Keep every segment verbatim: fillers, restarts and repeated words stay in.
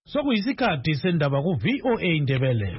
Sokuyisikhathi sendaba ku V O A Indebele.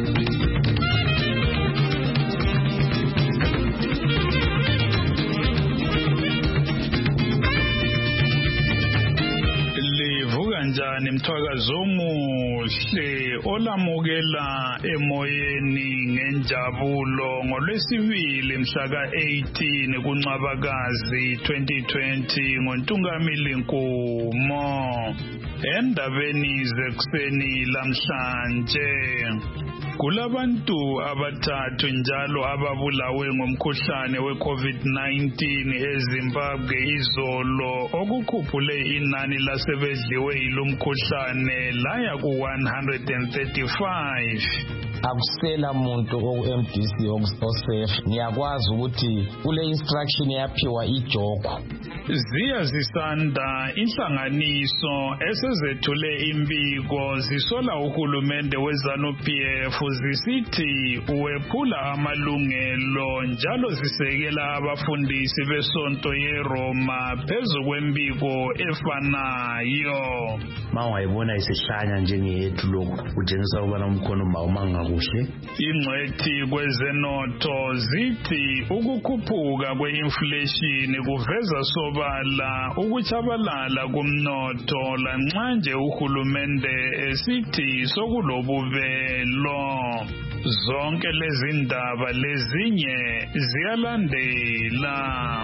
Kanjani mthwakazo omuhle olamukela emoyeni ngenjabulo ngolwesibili mhla ka eighteen kuNcwabakazi twenty twenty ngoNtungamili Nkumo. Endabeni zekuseni lamhlanje kulabantu abathathu njalo ababulawe ngomkhuhlane we-COVID nineteen eZimbabwe izolo okukhuphule inani lasebedliwe yilomkhuhlane laya ku one hundred thirty-five. Akusela muntu oku-M D C osafe. Ngiyakwazi ukuthi kule instruction yaphiwa ijoko. Ziya zisanda inhlanganiso esezethule imbiko zisola uhulumende weZanu-P F zisithi uwephula amalungelo njalo zisekela abafundisi besonto yeRoma phezu kwembiko efanayo. Mawayibona isihlanya njengeyethu lokhu utshengisa ukubana umkhono mawumanga kuhle. Ingcwethi kwezenotho zithi ukukhuphuka kwe-inflation kuveza sobala ukuchabalala kumnotho lanxa nje uhulumende esithi sokulobubelo. Zonke lezi ndaba lezinye ziyalandela.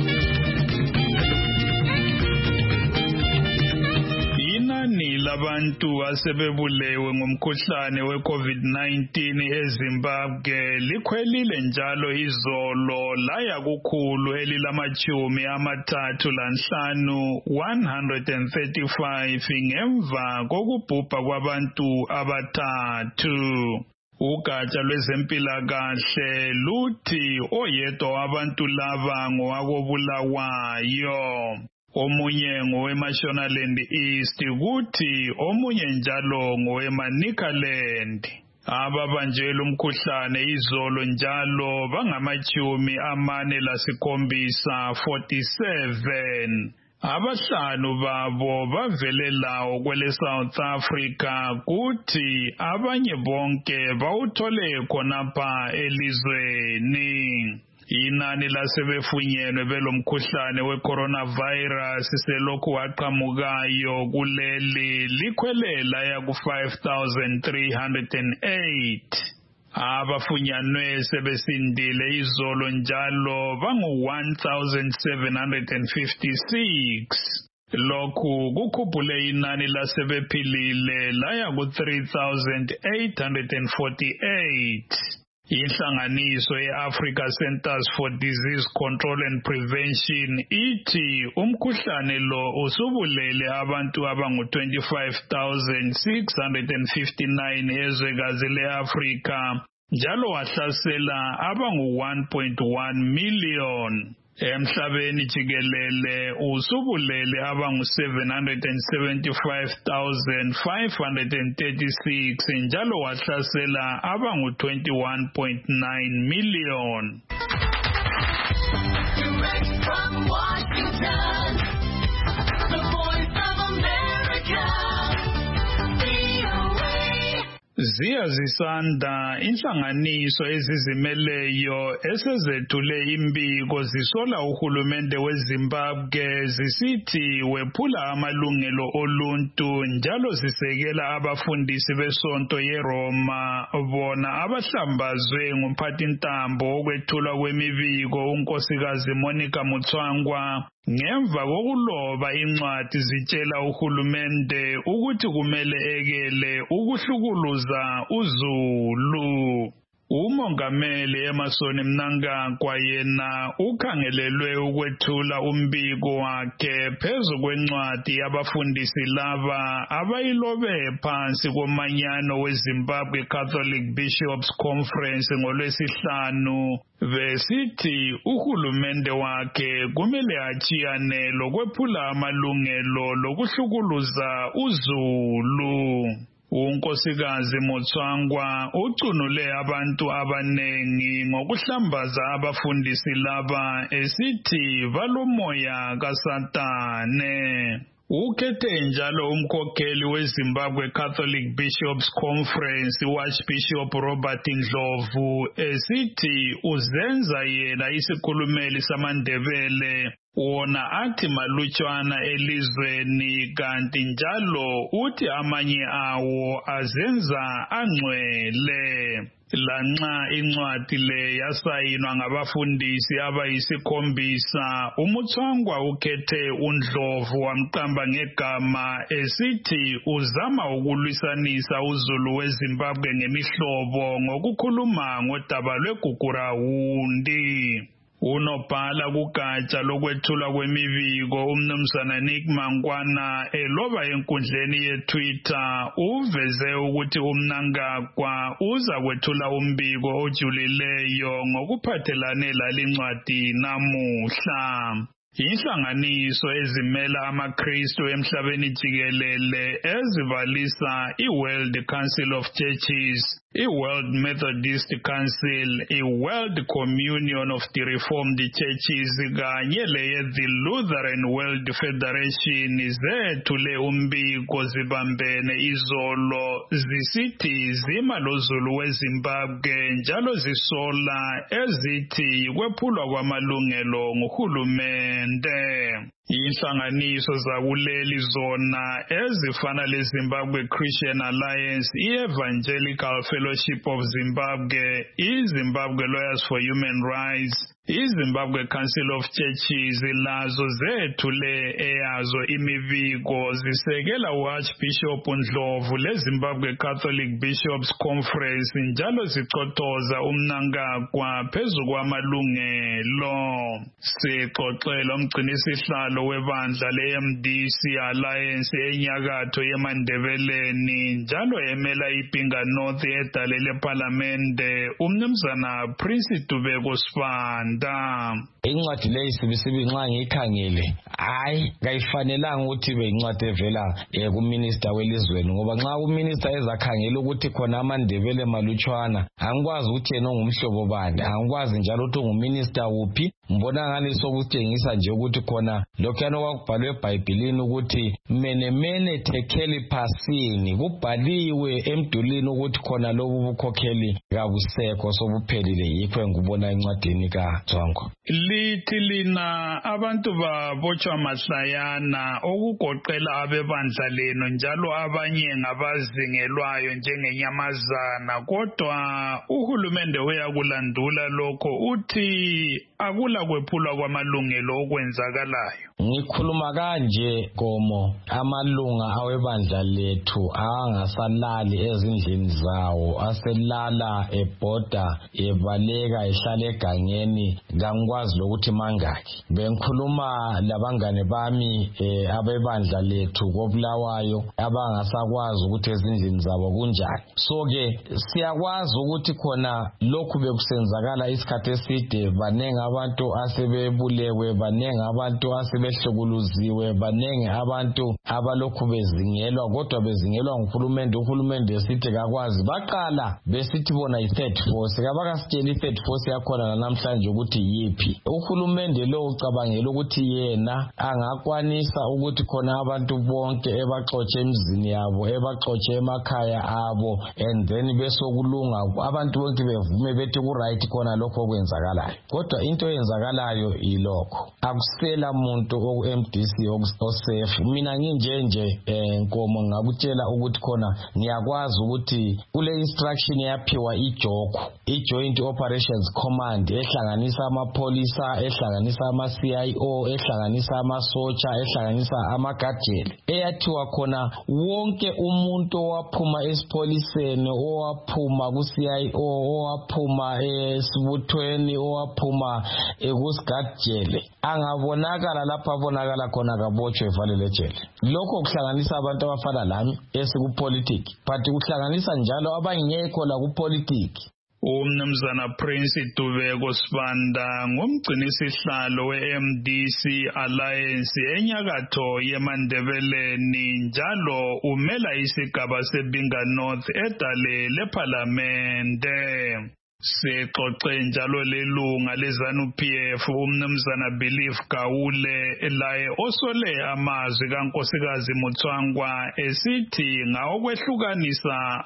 Inani labantu asebebulewe ngomkhuhlane we-COVID nineteen eZimbabwe likhwelile njalo izolo laya kukhulu elilamachumi amathathu lanhlanu one hundred thirty-five ngemva kokubhubha kwabantu abathathu. Ugatsha lwezempilakahle luthi oyedwa wabantu laba ngowakobulawayo. Omunye ngoweMashonaland East kuthi omunye njalo ngoweManicaland. Ababanjelwe umkhuhlane izolo njalo bangamachumi amane lasikhombisa forty-seven. Abahlanu babo bavelelayo kwele South Africa kuthi abanye bonke bawuthole khonapha elizweni. Inani lasebefunyenwe belomkhuhlane we-coronavirus selokhu waqhamukayo kuleli likhwelela ya ku five thousand three hundred eight. Abafunyanwe sebesindile izolo njalo bangu one thousand seven hundred fifty-six. Lokhu kukhuphule inani lasebephilile laya ku three thousand eight hundred forty-eight. Inhlanganiso ye-Africa Centers for Disease Control and Prevention ithi umkhuhlane lo usubulele abantu abangu twenty-five thousand six hundred fifty-nine ezwekazi le-Afrika njalo wahlasela abangu one point one million. Emhlabeni jikelele usubulele abangu seven hundred seventy-five thousand five hundred thirty-six njalo wahlasela abangu twenty-one point nine million. Direct from Washington, the Voice of America, V O A. Ziya zisanda inhlanganiso ezizimeleyo esezethule imbiko zisola uhulumende weZimbabwe zisithi wephula amalungelo oluntu njalo zisekela abafundisi besonto yeRoma bona abahlambazwe ngumphathintambo wokwethulwa kwemibiko unkosikazi Monica Mutswangwa ngemva kokuloba incwadi zitshela uhulumende ukuthi kumele ekele ukuhlukuluza uZulu. Umongameli Emmerson Mnangagwa yena ukhangelelwe ukwethula umbiko wakhe phezu kwencwadi yabafundisi laba abayilobe phansi komanyano weZimbabwe Catholic Bishops Conference ngolwesihlanu besithi uhulumende wakhe kumele achiyane lokwephula amalungelo lokuhlukuluza uZulu. Unkosikazi Mutswangwa ucunule abantu abanengi ngokuhlambaza abafundisi laba esithi balomoya kaSatane. ukhethe njalo umkhokheli weZimbabwe Catholic Bishops Conference uArchbishop Robert Ndlovu esithi uzenza yena isikhulumeli samaNdebele wona athi malutshwana elizweni kanti njalo uthi amanye awo azenza angcwele. Lanxa incwadi le yasayinwa ngabafundisi abayisikhombisa, uMutswangwa ukhethe uNdlovu wamqamba ngegama esithi uzama ukulwisanisa uzulu weZimbabwe ngemihlobo ngokukhuluma ngodaba lweGugurawundi. Unobhala kugatsha lokwethulwa kwemibiko umnumzana Nick Mangwana eloba enkundleni yeTwitter uveze ukuthi uMnangagwa uza kwethula umbiko ojulileyo ngokuphathelane lalincwadi namuhla. Inhlanganiso ezimela amaKristu emhlabeni jikelele ezibalisa iWorld Council of Churches, iWorld Methodist Council, iWorld Communion of the Reformed Churches kanye leye the Lutheran World Federation zethule umbiko zibambene izolo zisithi zima lozulu weZimbabwe njalo zisola ezithi kwephulwa kwamalungelo nguhulumende. Inhlanganiso zakuleli zona ezifana leZimbabwe Christian Alliance, iEvangelical Fellowship of Zimbabwe, iZimbabwe Lawyers for Human Rights, iZimbabwe Council of Churches lazo zethule eyazo imibiko zisekela uArchbishop Ndlovu leZimbabwe Catholic Bishops Conference njalo zichothoza uMnangagwa phezu kwamalungelo. Sixoxela umgcinisihlalo webandla le-M D C Alliance enyakatho yeMandebeleni njalo emela iBinga North edale leParlamente umnumzana Prince Dubeko Sibanda. Incwadi le isibisibi nxa ngiyikhangele hayi kayifanelanga ukuthi ibe incwadi evela kuminister welizweni, ngoba nxa uminister ezakhangela ukuthi khona amaNdebele malutshwana angikwazi ukuthi yena ongumhlobo bani, angikwazi njalo ukuthi unguminister wuphi. Mbona ngani sokutshengisa nje ukuthi khona lokhuyana okwakubhalwe eBhayibhilini ukuthi mene mene tekheli phasini, kubhaliwe emdulini ukuthi khona lobu bukhokheli kabusekho sobuphelile. Yikho engikubona encwadini kaTsongo. Lithi lina abantu babotshwa mahlayana okugoqela abebandla leno njalo abanye ngabazingelwayo njengenyamazana, kodwa uhulumende uyakulandula lokho uthi akula kwephulwa kwamalungelo okwenzakalayo. Ngikhuluma kanje Gomo, amalunga awebandla lethu angasalali ezindlini zawo, aselala ebhoda ebaleka ehlala egangeni ngangikwazi lokuthi mangaki. Bengikhuluma labangane bami eh, abebandla lethu koBulawayo abangasakwazi ukuthi ezindlini zabo kunjani. So ke siyakwazi ukuthi khona lokhu bekusenzakala isikhathi eside, banenge abantu asebebulewe, banenge abantu asebehlukuluziwe, banenge abantu abalokhu bezingelwa, kodwa bezingelwa nguhulumende. Uhulumende esithi kakwazi, baqala besithi bona i-third force, kabakasitshela i-third force yakhona namhlanje ukuthi yiphi. Uhulumende lo ucabangela ukuthi yena angakwanisa ukuthi khona abantu bonke ebaxotshe emzini yabo, ebaxotshe emakhaya abo, and then besokulunga abantu bonke bevume bethi ku right khona lokho okwenzakalayo. Kodwa into eyenzakalayo ilokho, akusela muntu oku-M D C osafe. Mina nginjenje Nkomo ngakutshela ukuthi khona ngiyakwazi ukuthi kule instruction yaphiwa iJOCO, i-Joint Operations Command, ehlanganisa amapolisa, ehlanganisa ama-C I O, ehlanganisa amasotsha, ehlanganisa amagajele, eyathiwa khona wonke umuntu owaphuma esipoliseni, owaphuma ku-C I O, owaphuma esibuthweni, owaphuma kusigajele angabonakala lapha abonakala khona kabotshwe evalele ejele. Lokho kuhlanganisa abantu abafana lami esikupolitiki, but kuhlanganisa njalo abangekho la kupolitiki. Umnumzana Prince Dubeko Sibanda ngumgcinisihlalo we-M D C Alliance enyakatho yeMandebeleni njalo umela isigaba seBinga North edale leParlamente. Sixoxe njalo lelunga leZANU-P F umnumzana Belief Gawule laye osole amazwi kaNkosikazi Mutswangwa esithi ngawokwehlukanisa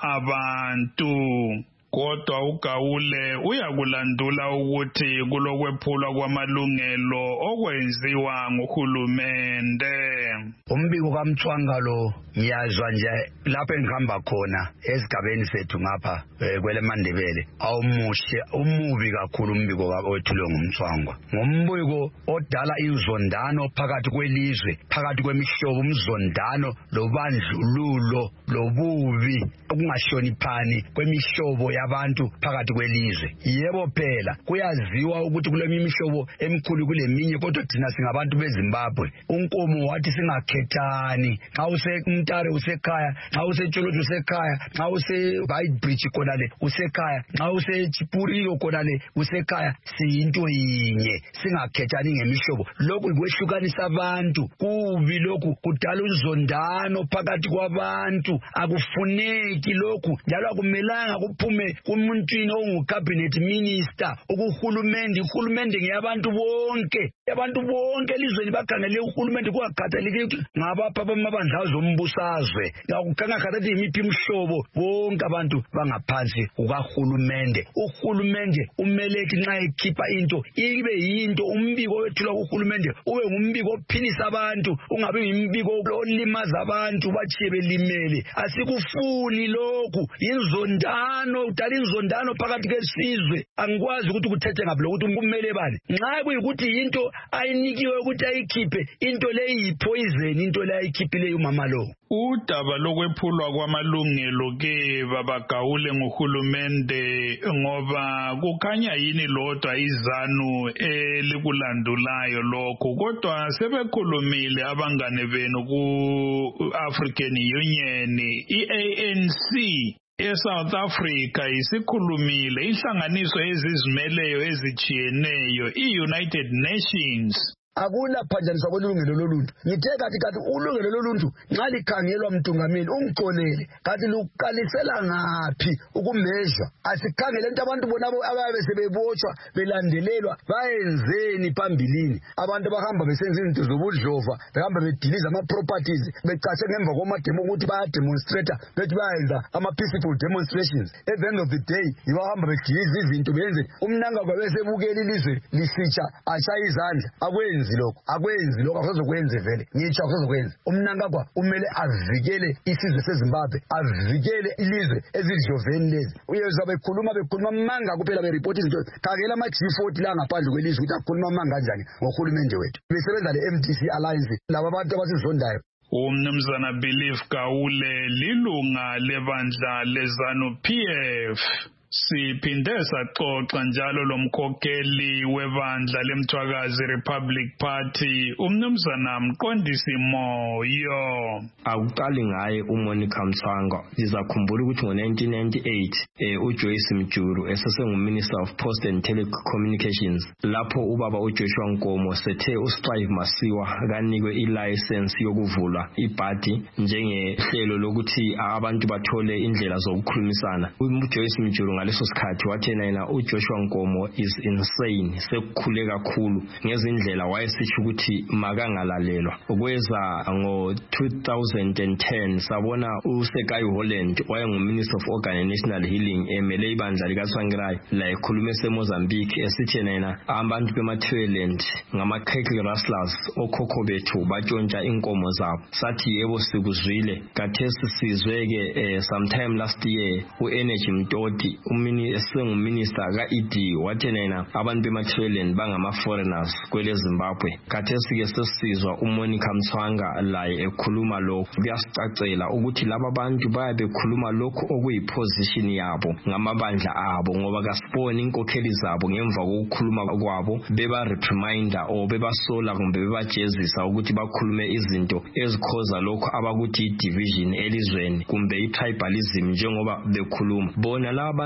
abantu. Kodwa uGawule uyakulandula ukuthi kulokwephulwa kwamalungelo okwenziwa nguhulumende. Umbiko kaMthwanga lo ngiyazwa nje lapho engihamba khona esigabeni sethu ngapha kwele Mandebele awumushe umubi kakhulu umbiko wethulo ngumthwangwa. Ngombiko odala izondano phakathi kwelizwe, phakathi kwemihlobo, umzondano lobandlululo lobubi okungashoniphani kwemihlobo yabantu phakathi kwelizwe. Yebo phela kuyaziwa ukuthi kule imihlobo emkhulu kuleminye, kodwa thina singabantu beZimbabwe unkomo wathi singakhethani. Xa use Mtare usekhaya, xa use Tsholotsho usekhaya, xa use Beitbridge konale usekhaya, xa use Chipuriyo konale usekhaya, siyinto yinye singakhethani ngemihlobo. Lokhu kwehlukanisa abantu, kubi lokhu kudala uzondano phakathi kwabantu. Akufuneki lokhu, njalo akumelanga kuphume kumuntwini ongucabinet minister. Ukuhulumende, uhulumende ngeyabantu bonke, abantu bonke elizweni bakhangele uhulumende kungakhathaleki ukuthi ngabapha bamabandla azombusazwe, akukangakhathaleki imiphi imihlobo, bonke abantu bangaphansi kukahulumende. Uhulumende umele ethi nxa ekhipha into ibe yinto, umbiko wethulwa kuhulumende ube ngumbiko ophilisa abantu, ungabe ngumbiko olimaza abantu bachiye belimele. Asikufuni lokhu, inzondano, udala inzondano phakathi kwesizwe. Angikwazi ukuthi kuthethe ngaphi lokuthi kumele bani. Nxa kuyikuthi into ayinikiwe ukuthi ayikhiphe, into leyi yipoison, into leyi ayikhiphileyo umama lo. Udaba lokwephulwa kwamalungelo ke babagawule nguhulumende ngoba kukhanya yini lodwa iZANU elikulandulayo lokho, kodwa sebekhulumile abangane benu ku-African Union, i-A N C eSouth Africa isikhulumile, inhlanganiso ezizimeleyo ezitshiyeneyo, i-United Nations. Akula phanjaniswa kwelungelo loluntu. Ngithe kathi kathi ulungelo loluntu nxa likhangelwa mtungameli ungixolele kathi luqalisela ngaphi ukumezwa. Asikhangele into abantu bonabo ababe sebebotshwa belandelelwa bayenzeni phambilini. Abantu bahamba besenza izinto zobudlova, behamba bediliza ama properties, becatshe ngemva kwamademo ukuthi baya demonstrate, bethi bayenza ama peaceful demonstrations. At the end of the day ibahamba bediliza izinto benze umnanga kwabesebukela ilizwe lisitsha ashaya izandla. Akwenzi lokho, akwenzi lokho, akuzokwenza vele. Ngitsho akuzokwenza. Umnanga kwa umele avikele isizwe seZimbabwe, avikele ilizwe ezidloveni lezi. Uyezwa bekhuluma bekhuluma manga kuphela be report izinto. Khangela ama G forty la ngaphandle kwelizwe ukuthi akhuluma manga kanjani ngohulumende wethu. Besebenza le M D C Alliance laba bantu abasizondayo. Umnumzana Belief Gawule lilunga lebandla leZANU-P F. Siphinde saxoxa njalo lomkhokheli webandla leMthwakazi Republic Party umnumzana Mqondisi Moyo. Akuqali ngaye uMonica Mthwanga. Sizakhumbula ukuthi ngo-nineteen ninety-eight eh uJoyce Mjuru esesenguMinister of Post and Telecommunications, lapho ubaba uJoshua Nkomo sethe uStrive Masiwa kanikwe ilicense yokuvula ibhadi njengehlelo lokuthi abantu bathole indlela zokukhulumisana. uJoyce Mjuru ngaleso sikhathi wathi yena uJoshua Nkomo is insane, sekukhule kakhulu ngezindlela wayesitsho ukuthi makangalalelwa. Ukweza ngo two thousand ten sabona uSekai Holland wayenguMinister of Organ and National Healing emele ibandla likaSwangirai la ekhulume eseMozambique esithi yena abantu bemaThailand ngama-cattle rustlers okhokho bethu batshontsha inkomo zabo. Sathi yebo sikuzwile. Kathesi sizweke eh, sometime last year uEnergy Mtoti umini esenguminister ka-E D wathi yena abantu bemaThailand bangama foreigners kwele Zimbabwe. Kathesi ke sesizwa uMonica Mthwanga laye ekhuluma lokho. Kuyasicacela ukuthi laba bantu bayabe bekhuluma lokho okuyiposition yabo ngamabandla abo, ngoba kasiboni inkokheli zabo ngemva kokukhuluma kwabo beba reprimander o beba sola kumbe beba jezisa ukuthi bakhulume izinto ezikhoza lokho abakuthi division elizweni kumbe itribalism njengoba bekhuluma. Bona laba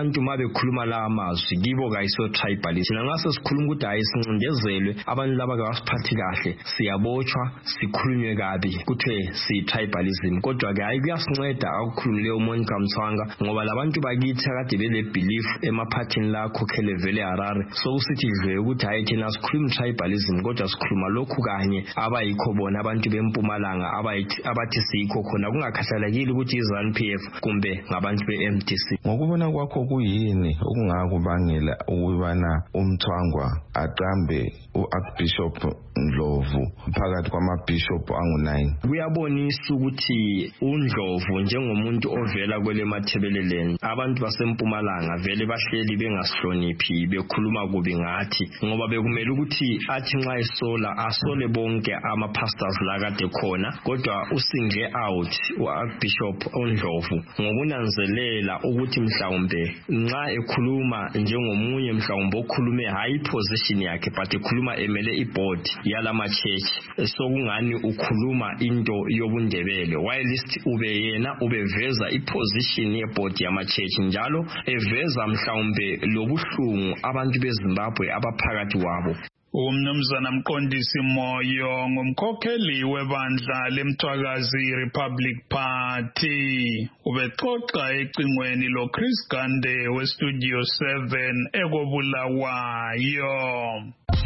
abantu mabe khuluma la amazwi kibo kayiso tribalism nangase sikhuluma ukuthi hayi sincindezelwe abantu laba abasiphathi kahle siyabotshwa sikhulunywe kabi kuthiwe si tribalism kodwa ke hayi kuyasinceda akukhulumile uMonica Mthwanga ngoba labantu bakithi akade bele belief emaphathini la khokhele vele Harare so usithi dle ukuthi hayi thina sikhuluma tribalism kodwa sikhuluma lokhu kanye abayikho bona abantu beMpumalanga abayithi abathi sikho khona kungakhathalekile ukuthi iZANU P F kumbe ngabantu beM D C. Ngokubona kwakho kuyini okungakubangela ukubana uMthwangwa aqambe uArchbishop Ndlovu phakathi kwamabishop angu nine? Kuyabonisa ukuthi uNdlovu njengomuntu ovela kwele mathebeleleni abantu baseMpumalanga vele bahleli bengasihloniphi bekhuluma kubi ngathi ngoba bekumele ukuthi athi nxa esola asole bonke ama-pastors la kade khona kodwa usingle out uArchbishop uNdlovu ngokunanzelela ukuthi mhlawumbe nxa ekhuluma njengomunye mhlawumbe okhulume hayi position yakhe but ekhuluma emele iboard yalama church sokungani ukhuluma into yobundebele whilst ube yena ubeveza iposition yeboard yama church njalo eveza mhlawumbe lobuhlungu abantu beZimbabwe abaphakathi wabo. Umnumzana Mqondisi Moyo ngumkhokheli webandla leMthwakazi Republic Party ubexoxa ecingweni lo Chris Gande we Studio seven ekobulawayo.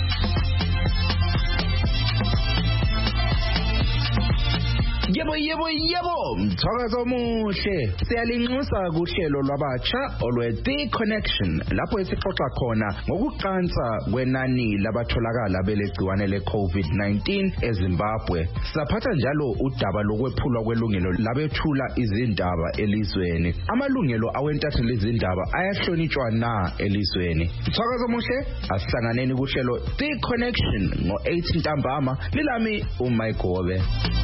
Yebo yebo yebo mthakazo omuhle siyalinxusa kuhlelo lwabatsha olwe The Connection lapho esixoxa khona ngokuqansa kwenani labatholakala belegciwane le COVID nineteen eZimbabwe. Saphatha njalo udaba lokwephulwa kwelungelo labethula izindaba elizweni. Amalungelo awentatheli izindaba ayahlonitshwa na elizweni? Mthakazo omuhle asihlanganeni kuhlelo The Connection ngo eight ntambama lilami uMayigobe.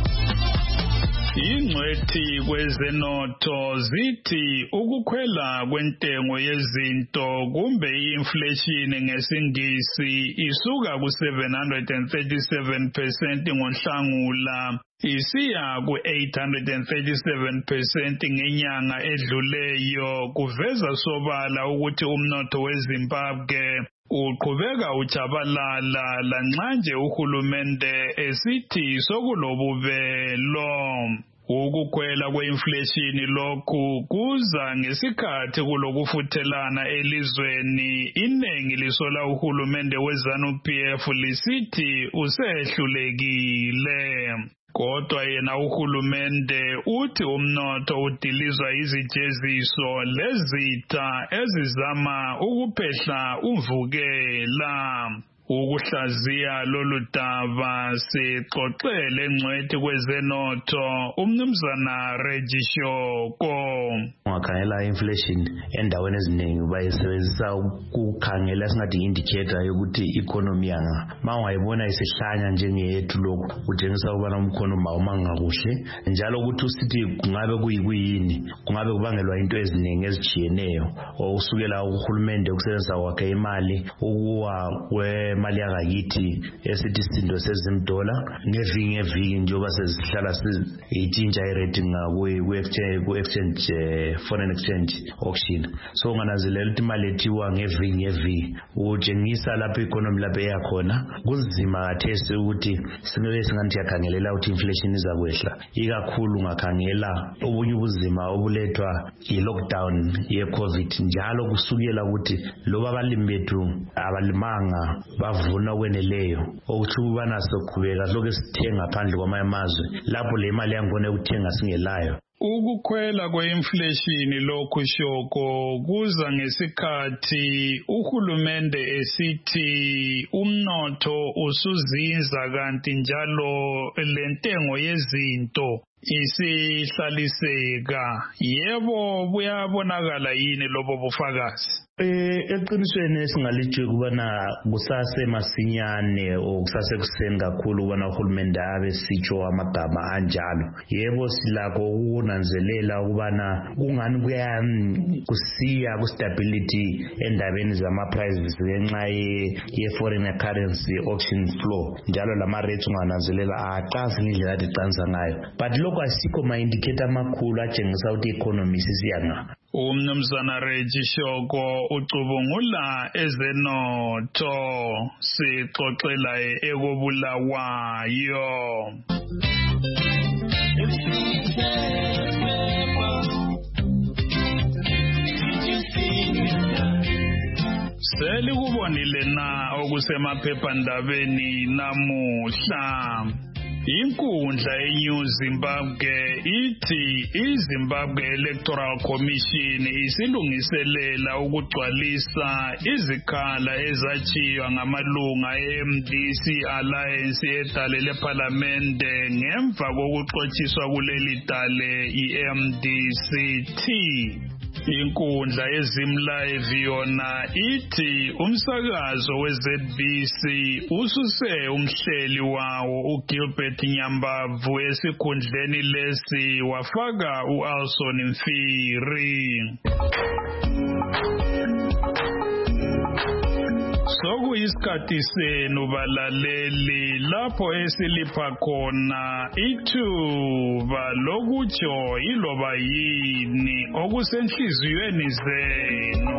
Ingcwethi kwezenotho zithi ukukhwela kwentengo yezinto kumbe i-inflation ngesingisi isuka ku seven hundred thirty-seven percent ngoNhlangula isiya ku eight hundred thirty-seven percent ngenyanga edluleyo kuveza sobala ukuthi umnotho weZimbabwe uqhubeka ujabalala lanxa nje uhulumende esithi sokulobubelo. Ukukhwela kwe-inflation lokhu kuza ngesikhathi kulokufuthelana elizweni iningi lisola uhulumende weZANU P F lisithi usehlulekile. Kodwa yena uhulumende uthi umnotho udilizwa izijeziso lezitha ezizama ukuphehla uvukela. Ukuhlaziya lolu daba sixoxele ngcwethi kwezenotho umnumzana Regishoko. Ungakhangela inflation endaweni eziningi bayisebenzisa ukukhangela singathi indicator yokuthi economy yanga mawayibona isihlanya njengeyethu lokho utshengisa ukubana umkhonomi awumanga kuhle njalo ukuthi usithi kungabe kuyikuyini kungabe kubangelwa into eziningi ezijiyeneyo okusukela uhulumende ukusebenzisa kwakhe imali ukuwa kwe imali yakayithi esithi isindo sezimdola ngeviki ngeviki njengoba sezihlala siyitshintsha irate ngakwe ku exchange foreign exchange auction so ngananzelela ukuthi imali ethiwa ngeviki ngeviki utshengisa lapho economy lapho eyakhona kunzima kathesi ukuthi singabe singathi yakhangelela ukuthi inflation iza kwehla ikakhulu ngakhangela obunye ubuzima obulethwa i-lockdown ye-COVID njalo kusukela ukuthi loba abalimi bethu abalimanga bavuna okweneleyo okuthi ubana soqhubeka lokho sithenga phandle kwamanye amazwe lapho le mali yangona ukuthenga singelayo. Ukukhwela kwe-inflation lokhu shoko kuza ngesikhathi uhulumende esithi umnotho usuzinza kanti njalo lentengo yezinto isihlaliseka. Yebo buyabonakala yini lobo bufakazi? Eh eqinisweni esingalijwe kubana kusase masinyane okusase kuseni kakhulu kubana uhulumende abe sitsho amagama anjalo. Yebo silakho ukunanzelela ukubana kungani kuya kusiya ku stability endabeni zama prices ngenxa ye foreign currency auction flow njalo lama rates ungananzelela aqansi ngendlela athi qansa ngayo but lokho asikho ma indicator amakhulu atshengisa ukuthi economy sisiyanga Umnumzana Reggie Shoko ucubungula ezenotho sixoxela ekobulawayo. Seli kubonile na okusemaphephandabeni namuhla. Inkundla yeNew Zimbabwe ithi iZimbabwe Electoral Commission isilungiselela ukugcwalisa izikhala ezachiywa ngamalunga e-M D C Alliance edale leParlamente ngemva kokuxotshiswa kuleli dale i-M D C T. Inkundla yeZimlive yona ithi umsakazo we-Z B C ususe umhleli wawo uGilbert Nyambavu esikhundleni lesi wafaka uAlson Mfiri. Sokuyisikhathi senu balaleli lapho esilipha khona ithuba lokutsho iloba yini okusenhliziyweni zenu.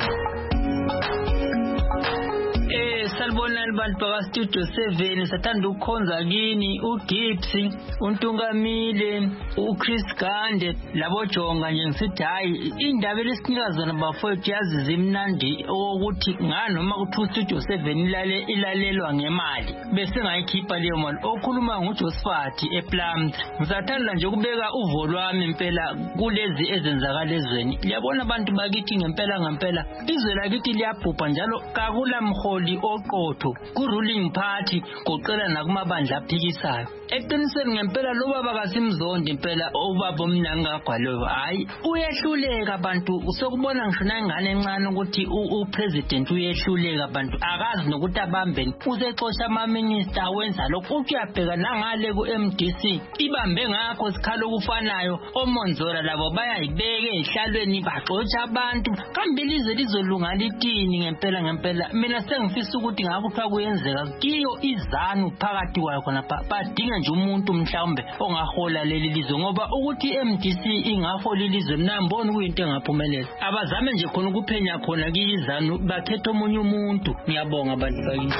Eh salibonani bantu baka Studio seven sathanda ukukhonza kini uGipsy uNtungamile uChris Gande labo jonga nje ngisithi hayi indaba lesinikazana bafowethu yazi zimnandi ukuthi ngani noma ku Studio seven ilale ilalelwa ngemali bese ngayikhipha leyo mali okhuluma nguJosephat ePlums. Ngisathanda nje ukubeka uvolo wami impela kulezi ezenzakala ezweni. Liyabona abantu bakithi ngempela ngempela izwe lakithi liyabhubha njalo kakula mholi oqotho ku ruling party goqela nakumabandla aphikisayo. Eqinisweni ngempela lo baba kaSimzondi impela ubaba omnanga kagwalo hayi uyehluleka abantu usokubona ngisho nangane encane ukuthi upresident uyehluleka abantu akazi nokuthi abambeni usexosha ama minister wenza lokho uyabheka nangale ku M D C ibambe ngakho sikhalo kufanayo omonzora labo bayayibeka ehlalweni baxotsha abantu kambili lizolunga litini ngempela ngempela mina sengifisa ukuthi ngakuthiwa kuyenzeka kiyo izanu phakathi kwayo khona badinga nje umuntu mhlawumbe ongahola leli lizwe ngoba ukuthi M D C ingahola ilizwe nambona kuyinto engaphumelela abazame nje khona ukuphenya khona kiyizanu bakhetha omunye umuntu. Ngiyabonga abantu bakithi.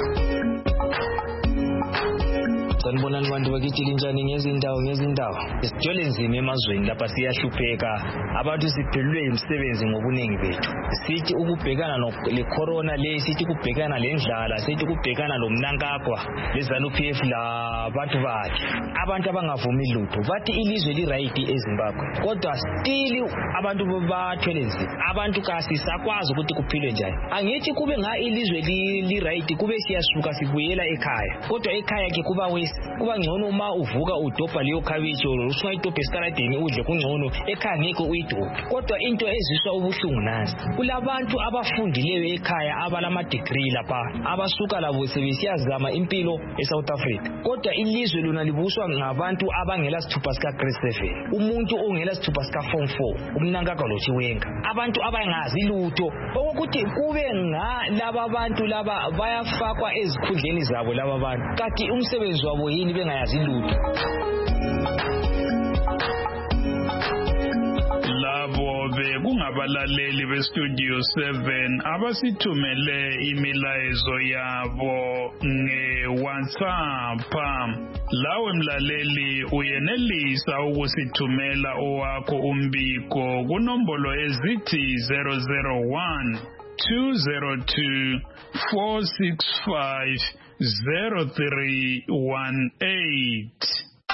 Sanibonani bantu bakithi linjani ngezindawo ngezindawo isijole nzima emazweni lapha siyahlupheka abantu siphelwe imisebenzi ngobuningi bethu sithi ukubhekana le corona le sithi kubhekana lendlala sithi kubhekana lomnankakwa lezanu P F la bantu bakhe abantu abangavumi lutho bathi ilizwe li right eZimbabwe kodwa still abantu bathwele nzima abantu kasi sakwazi ukuthi kuphilwe njani angithi kube nga ilizwe li, li right kube siyasuka sibuyela ekhaya kodwa ekhaya ke kuba wesi kuba ngcono uma uvuka udobha leyo cabbage or usungayidobha esaladeni udle kungcono ekhaya ngeke uyidobhe kodwa into eziswa ubuhlungu nazi kulabantu abafundileyo ekhaya abalama degree lapha abasuka labo sebesiyazama impilo eSouth Africa kodwa ilizwe lona libuswa ngabantu abangela sithupha sika grade seven umuntu ongela sithupha sika form four umnankaka lothi wenga abantu abangazi lutho okuthi kube nga laba bantu laba bayafakwa ezikhundleni zabo laba bantu kanti umsebenzi wabo yini bengayazi lutho. Labo bekungabalaleli beStudio seven abasithumele imilayezo yabo ngeWhatsApp. Lawe mlaleli uyenelisa ukusithumela owakho umbiko kunombolo ezithi zero zero one two zero two four six five zero three one eight.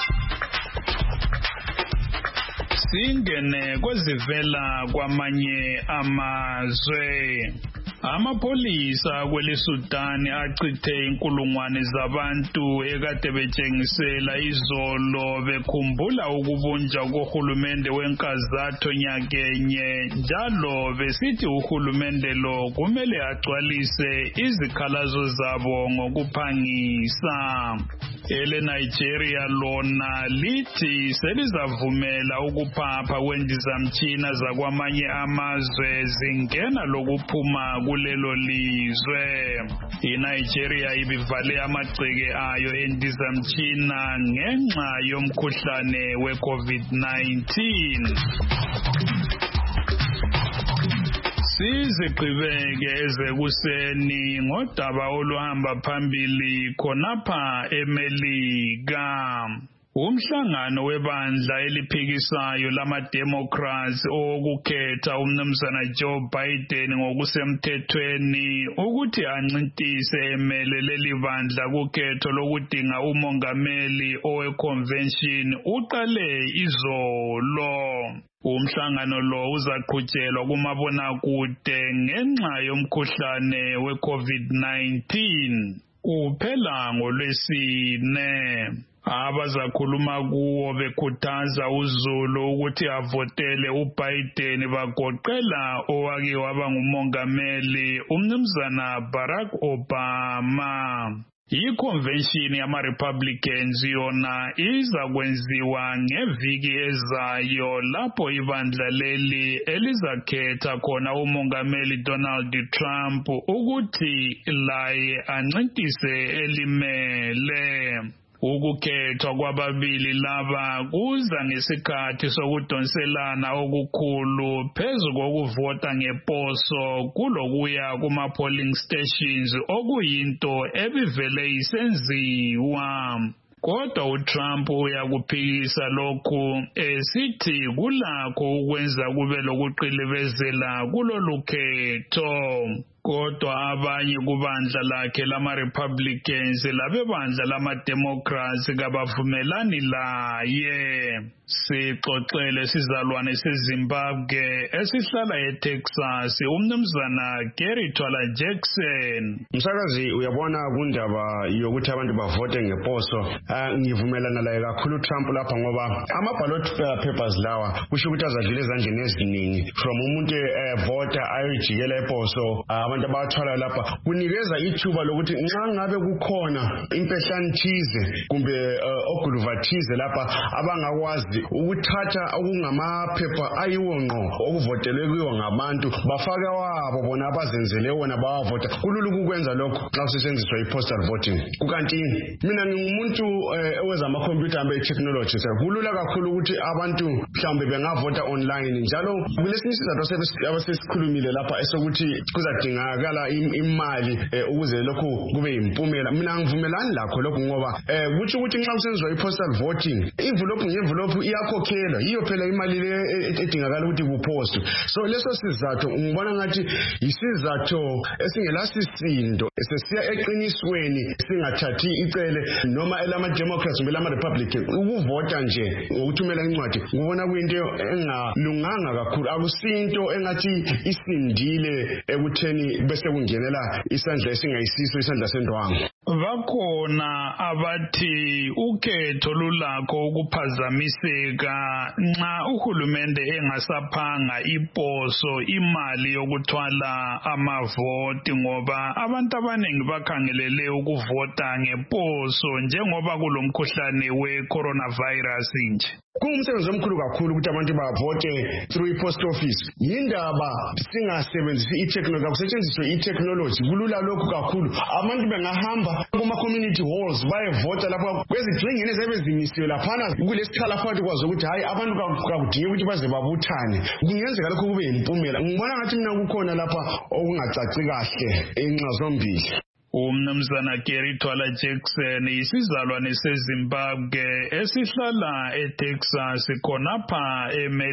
Singene kwezivela kwamanye amazwe. Amapolisa kwele Sudan achithe inkulungwane zabantu ekade betshengisela izolo bekhumbula ukubunja kohulumende wenkazatho nyakenye njalo besithi uhulumende lo kumele agcwalise izikhalazo zabo ngokuphangisa. Ele Nigeria lona lithi selizavumela ukuphapha kwendizamtshina zakwamanye amazwe zingena lokuphuma kulelo lizwe. INigeria ibivale amagceke ayo endizamtshina ngenxa yomkhuhlane we COVID nineteen. Sizigqibeke ezekuseni ngodaba oluhamba phambili khonapha eMelika. Umhlangano webandla eliphikisayo lama-Democrats okukhetha umnumzana Joe Biden ngokusemthethweni ukuthi ancintise emele leli bandla kukhetho lokudinga umongameli owe-convention uqale izolo. Umhlangano lo uzaqhutshelwa kumabonakude ngenxa yomkhuhlane we-COVID nineteen. Uphela ngoLwesine. Abazakhuluma kuwo bekhuthaza uZulu ukuthi avotele uBiden bagoqela owake waba ngumongameli umnumzana Barack Obama. I-convention yama-Republicans yona iza kwenziwa ngeviki ezayo lapho ibandla leli elizakhetha khona umongameli Donald Trump ukuthi laye ancintise elimele. Ukukhethwa kwababili laba kuza ngesikhathi sokudonselana okukhulu phezu kokuvota ngeposo kulokuya kuma-polling stations okuyinto ebivele isenziwa. Kodwa uTrump uyakuphikisa lokhu esithi kulakho ukwenza kube lokuqilibezela kulolu khetho. Kodwa abanye kubandla lakhe lama-Republicans labebandla lama-Democrats kabavumelani laye. Sixoxele sizalwane seZimbabwe esihlala eTexas umnumzana Gary Twala Jackson. Msakazi uyabona kundaba yokuthi abantu bavote ngeposo, ngivumelana laye kakhulu Trump lapha ngoba ama-ballot papers lawa kusho ukuthi azadlula ezandleni eziningi from umuntu evota ayojikela eposo. Abantu abathwala lapha kunikeza ithuba lokuthi nxa ngabe kukhona impehlane thize kumbe oguluva thize lapha abangakwazi ukuthatha okungamaphepha ayiwonqo okuvotelwe kuyo ngabantu bafaka wabo bona abazenzele wona bawavota. Kulula ukukwenza lokho xa kusetshenziswa i-postal voting. Kukanti mina ngingumuntu eweza amakhompyutha ambe technology. Kulula kakhulu ukuthi abantu mhlawumbe bengavota online njalo kulesinye isizathu abasesikhulumile lapha esokuthi kuzadingakala imali ukuze lokho kube yimpumela. Mina ngivumelani lakho lokho ngoba kuthi ukuthi nxa kusenziwa i-postal voting envelope nge-envelope iyakhokhela iyo phela imali le edingakala ukuthi kupost. So leso sizathu ngibona ngathi isizathu esingelasisindo sesiya eqinisweni singathathi icele noma elama-Democrats kumbe elama-Republican ukuvota nje ngokuthumela incwadi. Ngibona kuyinto engalunganga kakhulu, akusinto engathi isindile ekutheni bese kungenela isandla esingayisiso isandla sendwangu. Bakhona abathi ukhetho lulakho ukuphazamiseka nxa uhulumende engasaphanga iposo imali yokuthwala amavoti ngoba abantu abaningi bakhangelele ukuvota ngeposo njengoba kulomkhuhlane we-coronavirus nje. Kungumsebenzi omkhulu kakhulu ukuthi abantu bavote through i-post office. Yindaba singasebenzisi i-technology, kusetshenziswe i-technology. Kulula lokhu kakhulu. Abantu bengahamba kuma-community halls bayevota lapha kwezigxingini ezebezimisiwe laphana kulesikhala phakathi kwazo ukuthi hayi abantu kakudingi ukuthi baze babuthane. Kungenzeka lokho kube yimpumela. Ngibona ngathi mina kukhona lapha okungacaci kahle enxa zombili. Umnumzana Gary Twala Jackson isizalwane seZimbabwe esihlala eTexas khonapha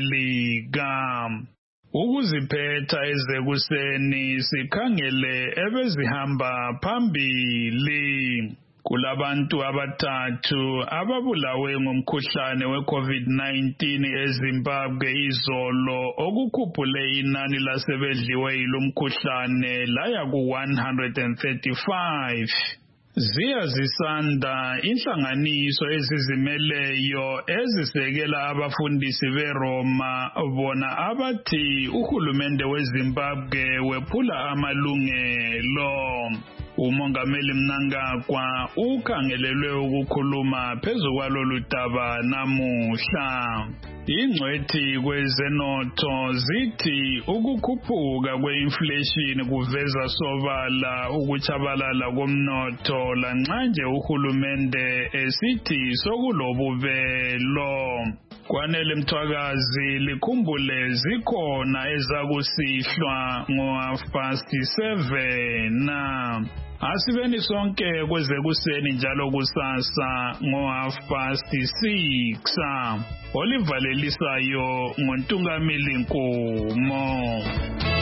eMelika. Ukuziphetha ezekuseni sikhangele ebezihamba phambili. Kulabantu abathathu ababulawe ngomkhuhlane we-COVID nineteen eZimbabwe izolo okukhuphule inani lasebedliwe yilomkhuhlane laya ku one hundred thirty-five. Ziya zisanda inhlanganiso ezizimeleyo ezisekela abafundisi beRoma bona abathi uhulumende weZimbabwe wephula amalungelo. Umongameli Mnangagwa ukhangelelwe ukukhuluma phezu kwalolu daba namuhla. Ingcwethi kwezenotho zithi ukukhuphuka kwe-inflation kuveza sobala ukuchabalala komnotho lanxa nje uhulumende esithi sokulobubelo. Kwanele Mthwakazi likhumbule zikhona ezakusihlwa ngo half past seven. Asibeni sonke kweze kuseni njalo kusasa ngo half past six. Olivalelisayo ngoNtungamili Nkomo.